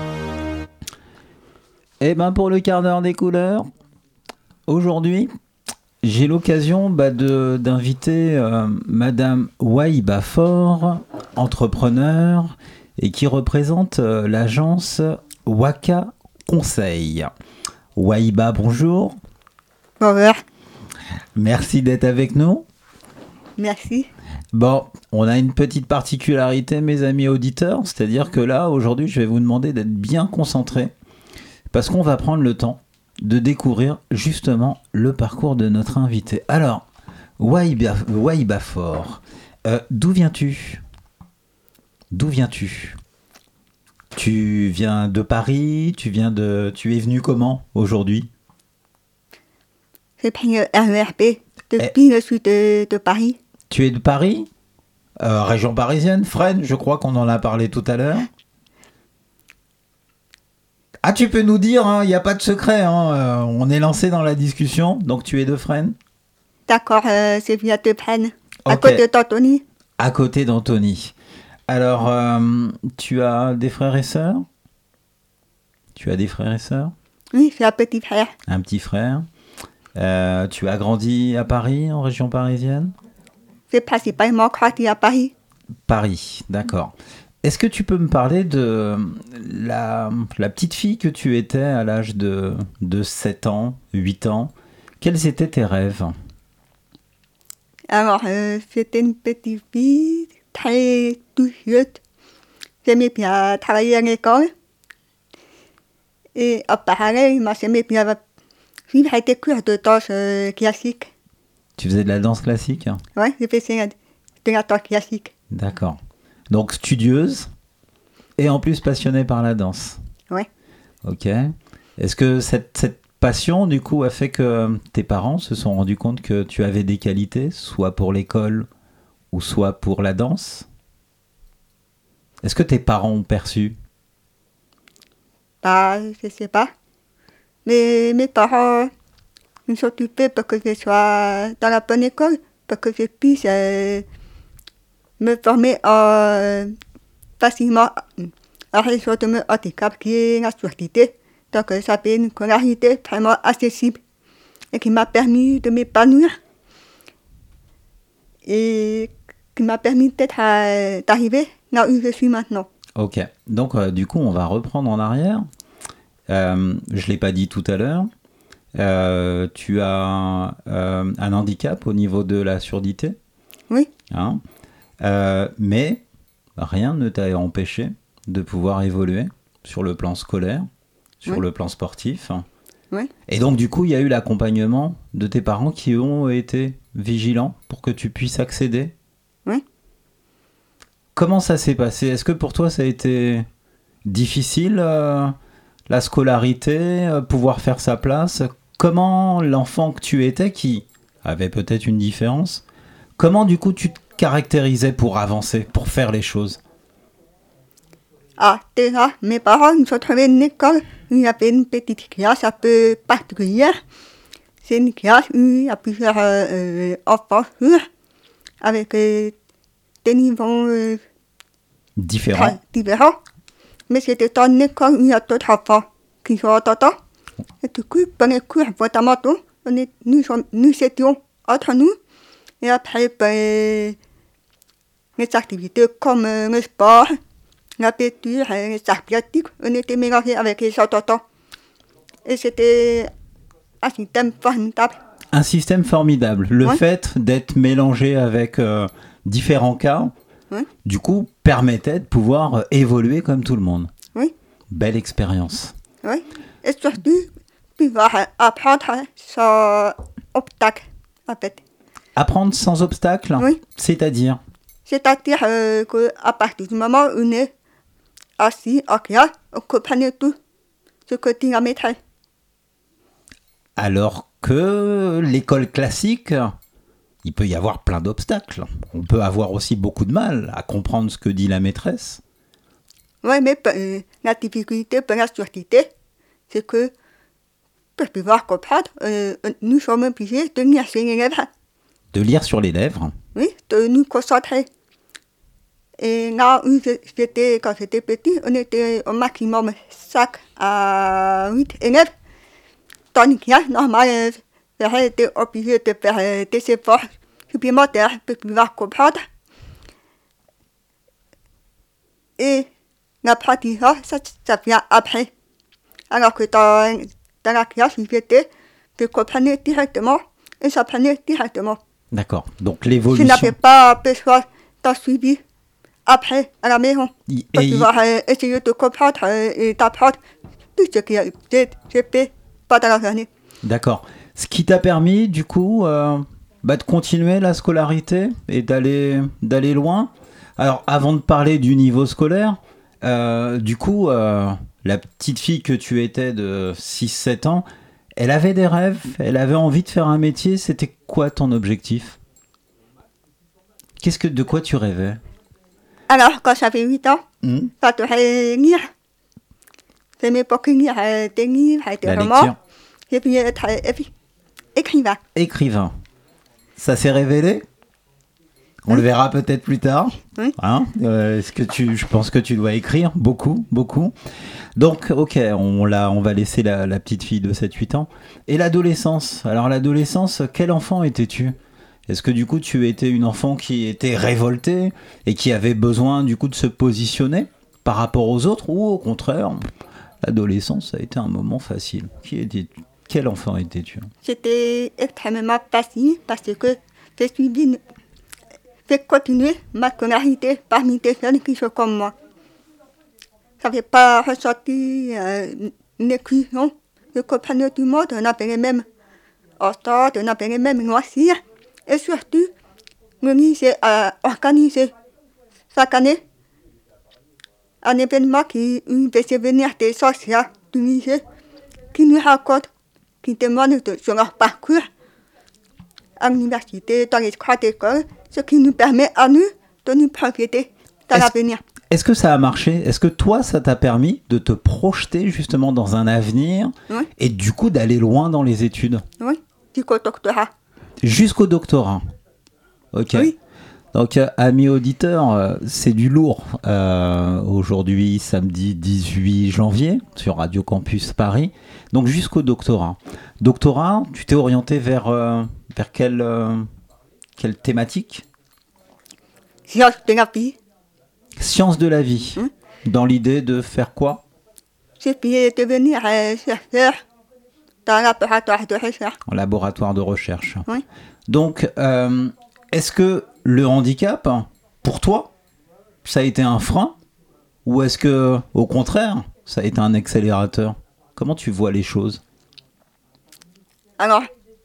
Et ben pour le quart d'heure des couleurs, aujourd'hui, j'ai l'occasion bah, de, d'inviter euh, Madame Wahiba Faure, entrepreneur, et qui représente euh, l'agence Waka Conseil. Wahiba, bonjour. Bonjour. Merci d'être avec nous. Merci. Bon, on a une petite particularité, mes amis auditeurs, c'est-à-dire que là, aujourd'hui, je vais vous demander d'être bien concentrés, parce qu'on va prendre le temps de découvrir justement le parcours de notre invité. Alors, Wahiba, Wahiba Faure, euh, d'où viens-tu ? D'où viens-tu ? Tu viens de Paris ? Tu viens de, tu es venu comment aujourd'hui ? J'ai pris le R E R B depuis le sud de, de Paris. Tu es de Paris ? euh, Région parisienne, Fresnes, je crois qu'on en a parlé tout à l'heure. Ah, tu peux nous dire, il hein, n'y a pas de secret, hein, euh, on est lancé dans la discussion, donc tu es de Fresnes ? D'accord, euh, c'est via de Fresnes, à okay. côté d'Antony. À côté d'Antony. Alors, euh, tu as des frères et sœurs ? Tu as des frères et sœurs ? Oui, j'ai un petit frère. Un petit frère. Euh, tu as grandi à Paris, en région parisienne ? J'ai principalement grandi à Paris. Paris, d'accord. Est-ce que tu peux me parler de la, la petite fille que tu étais à l'âge de, de sept ans, huit ans ? Quels étaient tes rêves ? Alors, euh, j'étais une petite fille très toucheuse. J'aimais bien travailler à l'école. Et en parallèle, moi, j'aimais bien suivre des cours de danse euh, classique. Tu faisais de la danse classique ? Oui, je faisais de la danse classique. D'accord. Donc studieuse et en plus passionnée par la danse. Oui. Ok. Est-ce que cette, cette passion, du coup, a fait que tes parents se sont rendus compte que tu avais des qualités, soit pour l'école ou soit pour la danse ? Est-ce que tes parents ont perçu ? Bah, je ne sais pas. Mais mes parents me sont occupés pour que je sois dans la bonne école, pour que je puisse euh, me former euh, facilement en raison de mon handicap qui est la surdité. Donc, ça fait une scolarité vraiment accessible et qui m'a permis de m'épanouir et qui m'a permis peut-être à, d'arriver là où je suis maintenant. Ok, donc euh, du coup, on va reprendre en arrière. Euh, je ne l'ai pas dit tout à l'heure. Euh, tu as euh, un handicap au niveau de la surdité. Oui. Hein, euh, mais rien ne t'a empêché de pouvoir évoluer sur le plan scolaire, sur oui. le plan sportif. Oui. Et donc, du coup, il y a eu l'accompagnement de tes parents qui ont été vigilants pour que tu puisses accéder. Oui. Comment ça s'est passé ? Est-ce que pour toi, ça a été difficile, euh, la scolarité, euh, pouvoir faire sa place ? Comment l'enfant que tu étais, qui avait peut-être une différence, comment du coup tu te caractérisais pour avancer, pour faire les choses ? Ah, déjà, mes parents nous ont trouvé une école où il y avait une petite classe un peu particulière. C'est une classe où il y a plusieurs euh, euh, enfants avec euh, des niveaux euh, différents. différents. Mais c'était dans une école où il y a d'autres enfants qui sont entendants. Et du coup, pendant les cours fondamentaux, on est, nous, nous étions entre nous. Et après, ben, les activités comme euh, le sport, la peinture et les arts plastiques, on était mélangés avec les entendants. Et c'était un système formidable. Un système formidable. Le Ouais. fait d'être mélangé avec euh, différents cas, Ouais. du coup, permettait de pouvoir euh, évoluer comme tout le monde. Oui. Belle expérience. Oui. Et surtout, pouvoir euh, apprendre sans obstacle, en fait. Apprendre sans obstacle, Oui. c'est-à-dire C'est-à-dire euh, qu'à partir du moment où on est assis en classe, on comprend tout ce que dit la maîtresse. alors que l'école classique, il peut y avoir plein d'obstacles. On peut avoir aussi beaucoup de mal à comprendre ce que dit la maîtresse. Oui, mais euh, la difficulté pour la société, c'est que pour pouvoir comprendre, euh, nous sommes obligés de lire sur les lèvres, De lire sur les lèvres. oui, de nous concentrer. Et là où je- j'étais, quand j'étais petit, on était au maximum cinq à huit élèves. Tandis qu'il y a, normalement, j'aurais été obligé de faire euh, des efforts supplémentaires pour pouvoir comprendre. Et l'apprentissage, ça, ça vient après. Alors que dans, dans la classe où j'étais, je comprenais directement et j'apprenais directement. D'accord. Donc Je l'évolution. n'avais pas besoin d'un suivi après à la maison Y- pour et y- pouvoir euh, essayer de comprendre euh, et d'apprendre tout ce que j'ai j'ai fait pendant la journée. D'accord. Ce qui t'a permis, du coup, euh, bah, de continuer la scolarité et d'aller d'aller loin. Alors, avant de parler du niveau scolaire, euh, du coup, euh, la petite fille que tu étais de six sept ans, elle avait des rêves, elle avait envie de faire un métier. C'était quoi ton objectif? Qu'est-ce que, de quoi tu rêvais? Alors, quand j'avais huit ans, Hmm j'adorais lire. J'aimais beaucoup lire euh, des livres et des La romans. lecture. Et puis être euh, et puis, écrivain. Écrivain. Ça s'est révélé? On le verra peut-être plus tard. Oui. Hein Euh, est-ce que tu, je pense que tu dois écrire beaucoup, beaucoup. Donc, ok, on, la, on va laisser la, la petite fille de sept huit ans. Et l'adolescence. Alors, l'adolescence, quel enfant étais-tu? Est-ce que du coup, tu étais une enfant qui était révoltée et qui avait besoin du coup de se positionner par rapport aux autres, ou au contraire, l'adolescence a été un moment facile? Qui étais-tu? Quel enfant étais-tu? C'était extrêmement facile parce que j'ai suivi, j'ai continué ma scolarité parmi des jeunes qui sont comme moi. Je n'avais pas ressenti euh, une exclusion. Je comprenais tout le monde, on avait les mêmes horaires, on avait les mêmes loisirs. Et surtout, le lycée a organisé chaque année un événement qui où faisait venir des sociaux du lycée qui nous racontent, qui témoignent de, sur leur parcours à l'université, dans les écoles d'école, ce qui nous permet à nous de nous projeter dans Est-ce- l'avenir. Est-ce que ça a marché? Est-ce que toi, ça t'a permis de te projeter justement dans un avenir Oui. et du coup d'aller loin dans les études? Oui, jusqu'au doctorat. Jusqu'au doctorat. Ok. Oui. Donc, euh, amis auditeurs, euh, c'est du lourd. Euh, aujourd'hui, samedi dix-huit janvier, sur Radio Campus Paris. Donc, jusqu'au doctorat. Doctorat, tu t'es orienté vers, euh, vers quelle, euh, quelle thématique? Sciences de la vie. Sciences de la vie. Hein? Dans l'idée de faire quoi? J'ai pu devenir euh, chercheur dans un laboratoire de recherche. En laboratoire de recherche. Oui. Donc, euh, est-ce que le handicap, pour toi, ça a été un frein? Ou est-ce que, au contraire, ça a été un accélérateur? Comment tu vois les choses? Alors,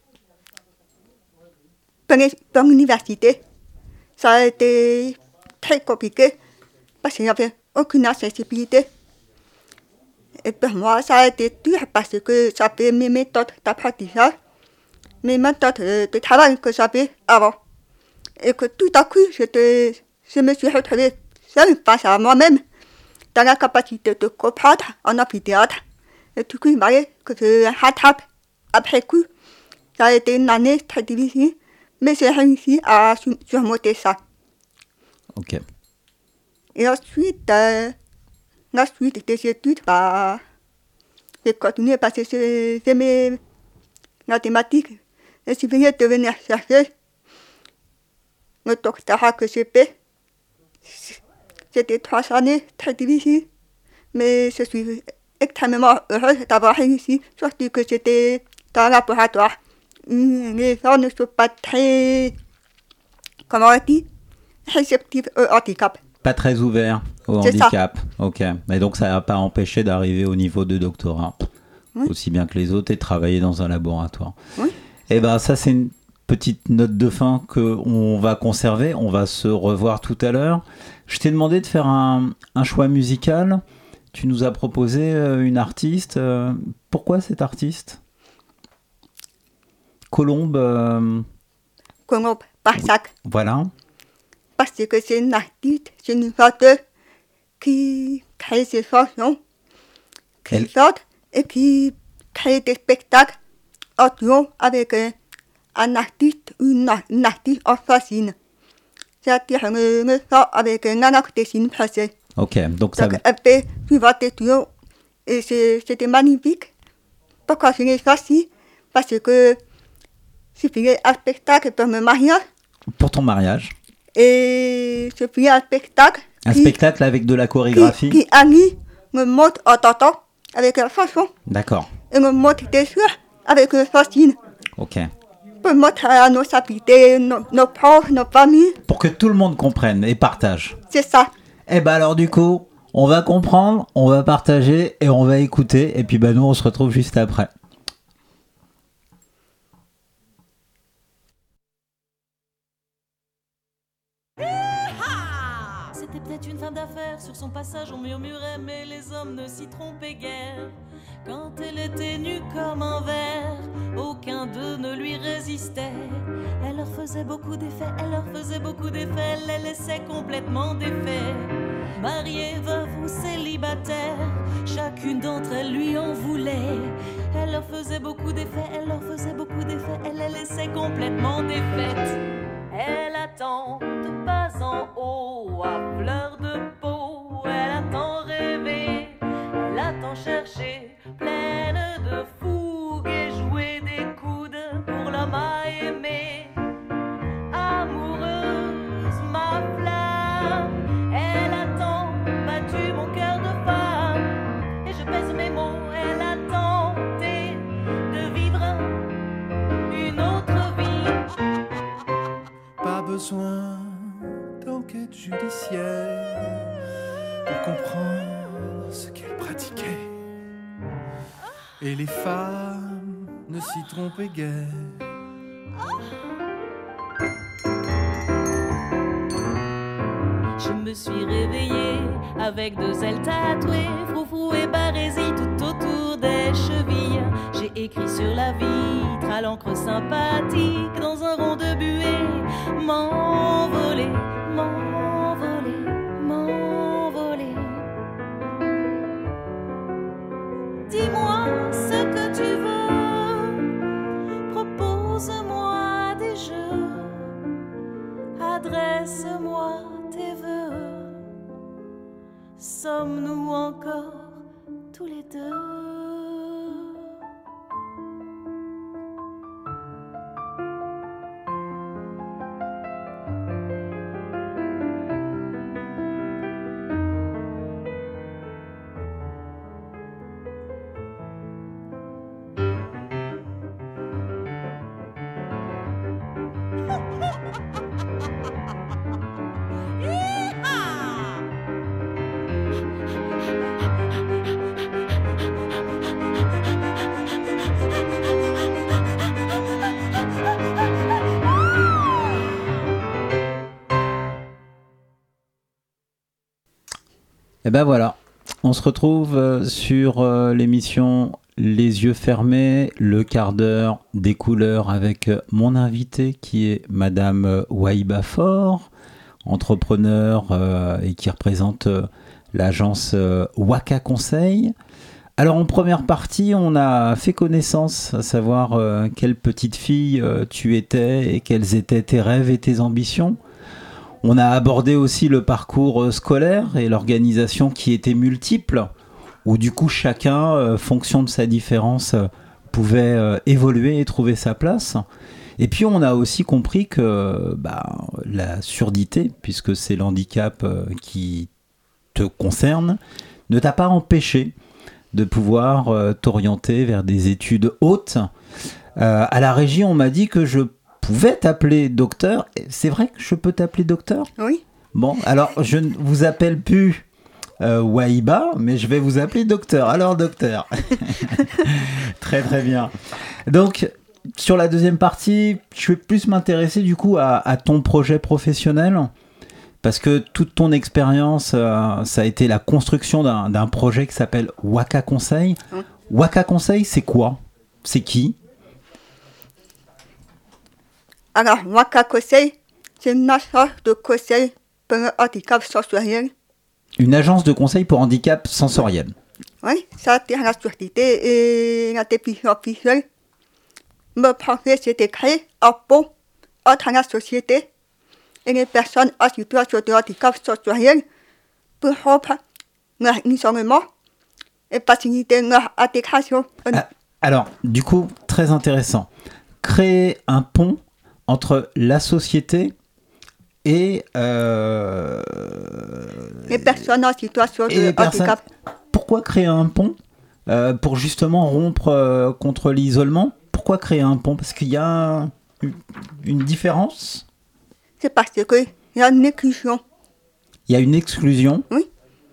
pour les- pour l'université, ça a été très compliqué parce qu'il n'y avait aucune accessibilité. Et pour moi, ça a été dur parce que j'avais mes méthodes d'apprentissage, mes méthodes euh, de travail que j'avais avant. Et que tout à coup, je, te- je me suis retrouvée seule face à moi-même, dans la capacité de comprendre en amphithéâtre. Et du coup, il fallait que je rattrape après coup. Ça a été une année très difficile, mais j'ai réussi à su- surmonter ça. Ok. Et ensuite, euh, la suite des études, bah, j'ai continué parce que j'ai- j'aimais la thématique. Et je voulais devenir chercheuse. Le doctorat que j'ai fait, c'était trois années très difficiles, mais je suis extrêmement heureuse d'avoir réussi, surtout que j'étais dans un laboratoire les gens ne sont pas très, comment on dit, réceptifs au handicap. Pas très ouvert au C'est handicap. Ok. Et donc ça n'a pas empêché d'arriver au niveau de doctorat, Oui. aussi bien que les autres, et de travailler dans un laboratoire. Oui. Et ben ça c'est une petite note de fin que on va conserver. On va se revoir tout à l'heure. Je t'ai demandé de faire un, un choix musical. Tu nous as proposé euh, une artiste. Euh, pourquoi cette artiste ? Colombe. Euh... Colombe Barsac. Voilà. Parce que c'est une artiste, c'est une chanteuse qui crée ses chansons, qui Elle... chante et qui crée des spectacles en duo avec euh, un artiste ou une, une artiste en fascine. C'est-à-dire me, me chante avec un anartiste français. Ok, donc ça... Donc elle fait suivre des duos et c'est, c'était magnifique. Pourquoi je l'ai choisi ? Parce que je faisais un spectacle pour mon mariage. Pour ton mariage. Et je fais un spectacle. Un qui, spectacle avec de la chorégraphie. Qui, qui Annie me montre en t'entendant avec la chanson. D'accord. Et me montre des choses avec une fascine. Ok. Pour montrer à nos habités, nos, nos proches, nos familles. Pour que tout le monde comprenne et partage. C'est ça. Eh ben alors du coup, on va comprendre, on va partager et on va écouter. Et puis ben nous, on se retrouve juste après. C'était peut-être une femme d'affaires, sur son passage on murmurait, mais les hommes ne s'y trompaient guère. Quand elle était nue comme un verre, aucun d'eux ne lui résistait. Elle leur faisait beaucoup d'effets, elle leur faisait beaucoup d'effets, elle les laissait complètement défaits. Mariée, veuve ou célibataire, chacune d'entre elles lui en voulait. Elle leur faisait beaucoup d'effets, elle leur faisait beaucoup d'effets, elle les laissait complètement défaites. Elle attend de pas en haut, à fleur de peau, elle attend rêver, elle attend chercher, pleine de fougue et jouer des coudes pour l'homme à aimer. Amoureuse, ma flamme, elle attend, battu mon cœur de femme, et je pèse mes mots, elle a tenté de vivre une autre vie. Pas besoin d'enquête judiciaire pour comprendre ce qu'elle pratiquait. Et les femmes ne s'y trompaient guère. Je me suis réveillée avec deux ailes tatouées, froufrou et barésie tout autour des chevilles. J'ai écrit sur la vitre à l'encre sympathique dans un rond de buée, m'envoler, m'envoler, m'envoler. Dis-moi ce que tu veux, propose-moi des jeux, adresse-moi tes vœux. Sommes-nous encore tous les deux? Et ben voilà, on se retrouve sur l'émission Les yeux fermés, le quart d'heure des couleurs avec mon invité qui est Madame Wahiba Faure, entrepreneur euh, et qui représente euh, l'agence euh, Waka Conseil. Alors en première partie, on a fait connaissance, à savoir euh, quelle petite fille euh, tu étais et quels étaient tes rêves et tes ambitions. On a abordé aussi le parcours scolaire et l'organisation qui était multiple, où du coup chacun, euh, fonction de sa différence, euh, pouvait euh, évoluer et trouver sa place. Et puis on a aussi compris que bah, la surdité, puisque c'est l'handicap euh, qui te concerne, ne t'a pas empêché de pouvoir euh, t'orienter vers des études hautes. Euh, à la régie, on m'a dit que je pouvais t'appeler docteur. C'est vrai que je peux t'appeler docteur ? Oui. Bon, alors je ne vous appelle plus euh, Wahiba, mais je vais vous appeler docteur. Alors docteur. Très très bien. Donc, sur la deuxième partie, je vais plus m'intéresser du coup à, à ton projet professionnel. Parce que toute ton expérience, euh, ça a été la construction d'un, d'un projet qui s'appelle Waka Conseil. Oui. Waka Conseil, c'est quoi ? C'est qui ? Alors, Waka Conseil, c'est une agence de conseil pour le handicap sensoriel. Une agence de conseil pour handicap sensoriel. Oui, ça attire la société et la déficience visuelle. Mon projet, c'était créer un pont entre la société et les personnes en situation de handicap sensoriel pour rompre leur isolement et faciliter leur intégration. Ah, alors, du coup, très intéressant. Créer un pont entre la société et euh, les personnes en situation de handicap. Personnes... Pourquoi créer un pont euh, pour justement rompre euh, contre l'isolement ? Pourquoi créer un pont ? Parce qu'il y a une, une différence ? C'est parce qu'il y a une exclusion. Il y a une exclusion ? Oui.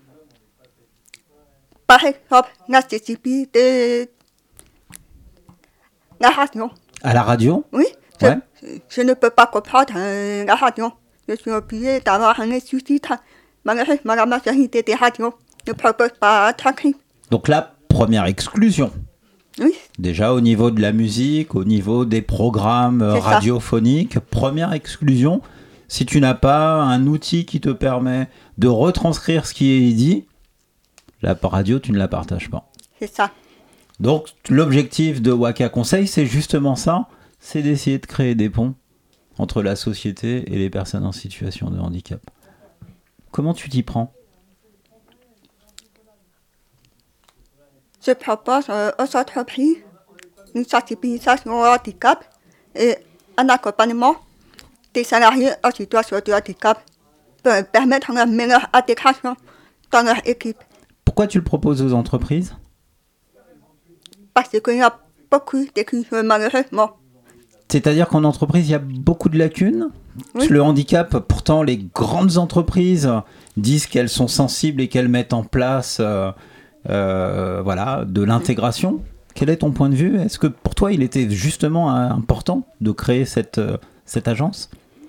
Par exemple, l'accessibilité la radio. À la radio ? Oui. Je, ouais. je ne peux pas comprendre euh, la radio. Je suis obligé d'avoir un sous-titre. Malheureusement, la majorité des radios ne proposent pas un transcript. Donc la première exclusion. Oui. Déjà au niveau de la musique, au niveau des programmes C'est radiophoniques, ça. Première exclusion, si tu n'as pas un outil qui te permet de retranscrire ce qui est dit, la radio, tu ne la partages pas. C'est ça. Donc l'objectif de Waka Conseil, c'est justement ça, c'est d'essayer de créer des ponts entre la société et les personnes en situation de handicap. Comment tu t'y prends ? Je propose euh, aux entreprises une sensibilisation au handicap et un accompagnement des salariés en situation de handicap pour permettre une meilleure intégration dans leur équipe. Pourquoi tu le proposes aux entreprises ? Parce qu'il y a beaucoup d'exclusions malheureusement. C'est-à-dire qu'en entreprise, il y a beaucoup de lacunes ? Oui. Le handicap, pourtant, les grandes entreprises disent qu'elles sont sensibles et qu'elles mettent en place euh, euh, voilà, de l'intégration. Quel est ton point de vue ? Est-ce que pour toi, il était justement euh, important de créer cette, euh, cette agence ?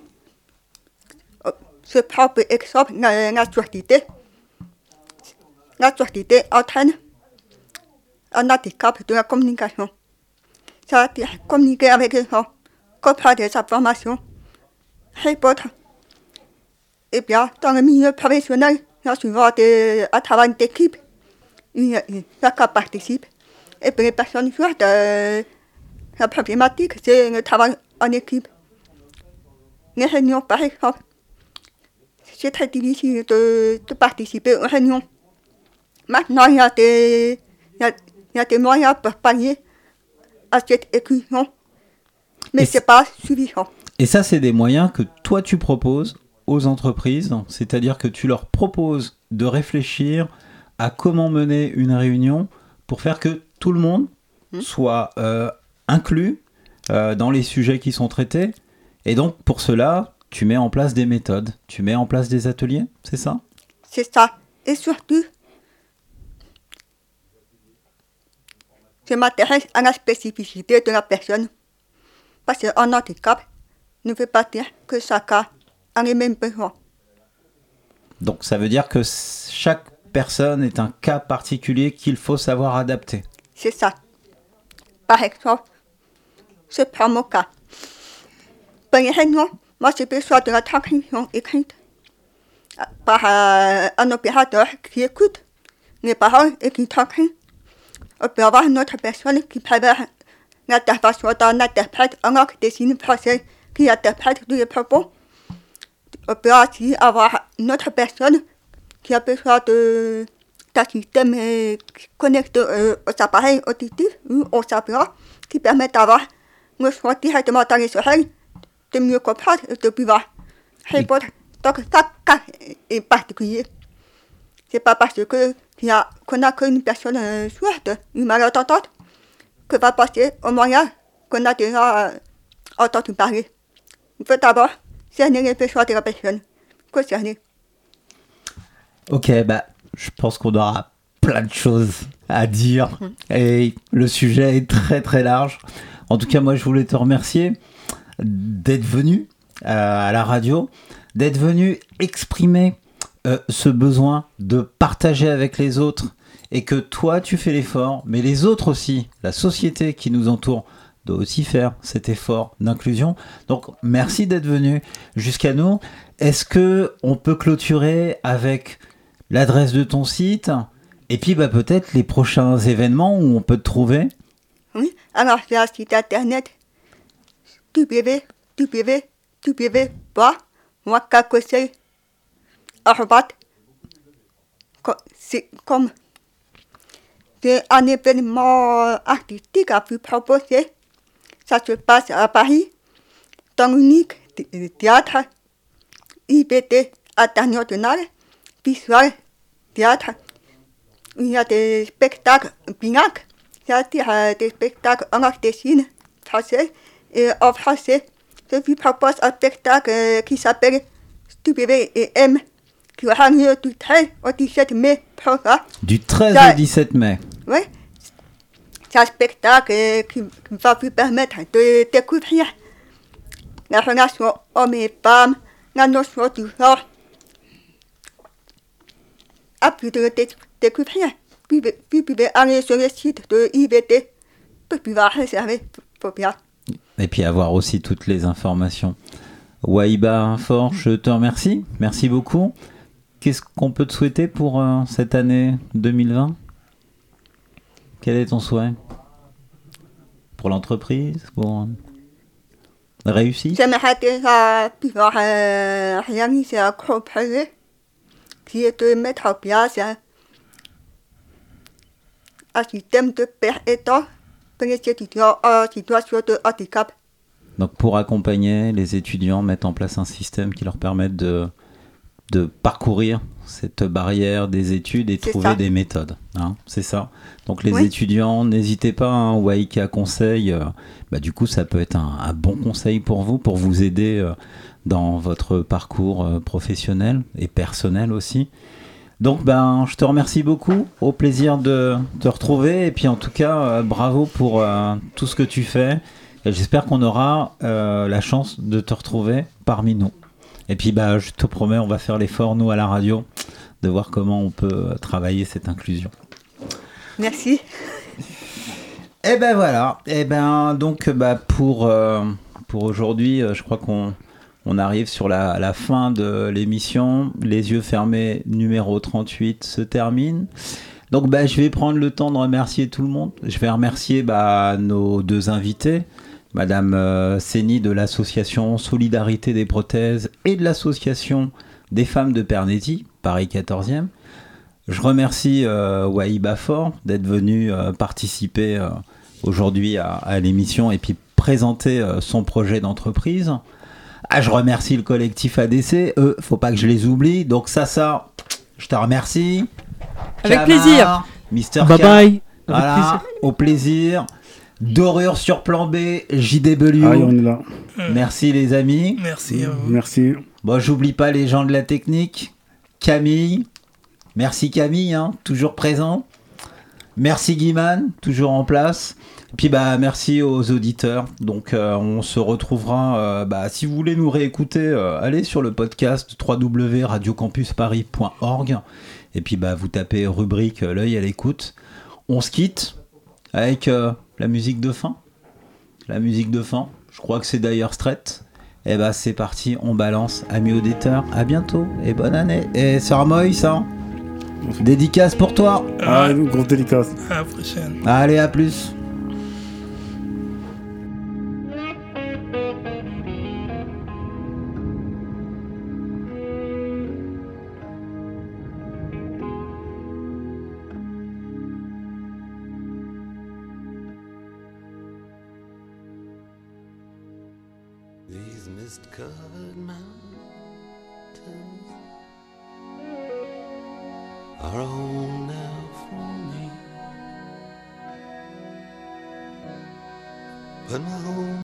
Je prends par exemple la, la société. La société entraîne un handicap de la communication. Ça veut dire communiquer avec les gens, comprendre des informations, répondre. Et bien, dans le milieu professionnel, il y a souvent des, un travail d'équipe. Il y a chacun participe. Et pour les personnes sourdes, euh, la problématique, c'est le travail en équipe. Les réunions, par exemple, c'est très difficile de, de participer aux réunions. Maintenant, il y a des, il y a, il y a des moyens pour pallier à cette exclusion, mais ce n'est pas suffisant. Et ça, c'est des moyens que toi, tu proposes aux entreprises, c'est-à-dire que tu leur proposes de réfléchir à comment mener une réunion pour faire que tout le monde mmh. soit euh, inclus euh, dans les sujets qui sont traités. Et donc, pour cela, tu mets en place des méthodes, tu mets en place des ateliers, c'est ça ? C'est ça. Et surtout, je m'intéresse à la spécificité de la personne. Parce qu'un handicap ne veut pas dire que chacun a les mêmes besoins. Donc ça veut dire que chaque personne est un cas particulier qu'il faut savoir adapter. C'est ça. Par exemple, je prends mon cas. Pour les réunions, moi j'ai besoin de la transcription écrite par euh, un opérateur qui écoute les paroles et qui transcrit. On peut avoir une autre personne qui préfère l'intervention d'un interprète en langue des signes français qui interprète tous les propos. On peut aussi avoir une autre personne qui a besoin de, d'un système euh, connecté euh, aux appareils auditifs ou aux sablons qui permet d'avoir le son directement dans les oreilles, de mieux comprendre et de pouvoir répondre. Donc, chaque cas est particulier. C'est pas parce que il y a, qu'on a qu'une personne euh, sourde, une malentendante, que va passer au moyen qu'on a déjà euh, entendu parler. Il faut d'abord cerner les besoins de la personne concernée. Ok, bah, je pense qu'on aura plein de choses à dire mmh. et le sujet est très très large. En tout cas, moi, je voulais te remercier d'être venu euh, à la radio, d'être venu exprimer euh, ce besoin de partager avec les autres et que toi, tu fais l'effort, mais les autres aussi, la société qui nous entoure doit aussi faire cet effort d'inclusion. Donc, merci d'être venu jusqu'à nous. Est-ce que on peut clôturer avec l'adresse de ton site et puis bah, peut-être les prochains événements où on peut te trouver? Oui, alors c'est un site internet w w w point wakakosei arobase c'est comme c'est un événement artistique à vous proposer. Ça se passe à Paris, dans l'unique théâtre I B T international, visual théâtre. Il y a des spectacles binacles, c'est-à-dire euh, des spectacles en langue des signes français et en français. Je vous propose un spectacle euh, qui s'appelle W et M, qui aura lieu du treize au dix-sept mai prochain. Du treize ça, au dix-sept mai. Oui. C'est un spectacle euh, qui, qui va vous permettre de découvrir la relation homme et femme, la notion du genre. À plus de découvrir, vous pouvez aller sur le site de I V T pour pouvoir réserver pour bien. Et puis avoir aussi toutes les informations. Wahiba Faure, je te remercie. Merci beaucoup. Qu'est-ce qu'on peut te souhaiter pour euh, cette année deux mille vingt? Quel est ton souhait? Pour l'entreprise? Pour euh, réussir? J'aimerais déjà pouvoir euh, réaliser un gros projet qui est de mettre en place un, un système de père aidant pour les étudiants en situation de handicap. Donc pour accompagner les étudiants, mettre en place un système qui leur permette de, de parcourir cette barrière des études et C'est trouver ça. des méthodes. Hein, c'est ça. Donc les Oui. étudiants, n'hésitez pas, hein, Waïka conseille, euh, bah, du coup ça peut être un, un bon conseil pour vous, pour vous aider euh, dans votre parcours euh, professionnel et personnel aussi. Donc ben, je te remercie beaucoup, au plaisir de te retrouver et puis en tout cas euh, bravo pour euh, tout ce que tu fais. Et j'espère qu'on aura euh, la chance de te retrouver parmi nous. Et puis, bah, je te promets, on va faire l'effort, nous, à la radio, de voir comment on peut travailler cette inclusion. Merci. Et ben voilà. Et ben donc, bah, pour, euh, pour aujourd'hui, euh, je crois qu'on on arrive sur la, la fin de l'émission. Les yeux fermés, numéro trente-huit, se termine. Donc, bah, je vais prendre le temps de remercier tout le monde. Je vais remercier bah, nos deux invités. Madame euh, Séni de l'association Solidarité des Prothèses et de l'association des femmes de Pernéti, Paris quatorzième. Je remercie euh, Wahiba Faure d'être venu euh, participer euh, aujourd'hui à, à l'émission et puis présenter euh, son projet d'entreprise. Ah, je remercie le collectif A D C, eux, faut pas que je les oublie. Donc ça, ça, je te remercie. Avec Kamar, plaisir. Mister Bye K. bye. Voilà, Avec plaisir. au plaisir. Dorure sur plan B, J D-W. Aïe, on est là. Merci les amis. Merci à vous. Merci. Bon, j'oublie pas les gens de la technique. Camille. Merci Camille, hein, toujours présent. Merci Guiman, toujours en place. Et puis bah merci aux auditeurs. Donc euh, on se retrouvera. Euh, bah, si vous voulez nous réécouter, euh, allez sur le podcast w w w point radio campus paris point org. Et puis bah vous tapez rubrique euh, l'œil à l'écoute. On se quitte avec euh, la musique de fin. La musique de fin. Je crois que c'est d'ailleurs Straight. Et bah c'est parti, on balance. Amis auditeurs, à bientôt et bonne année. Et Sœur Moïse, hein, dédicace pour toi. Ah, grosse dédicace. À la prochaine. Allez, à plus. These mist-covered mountains are home now for me, When my home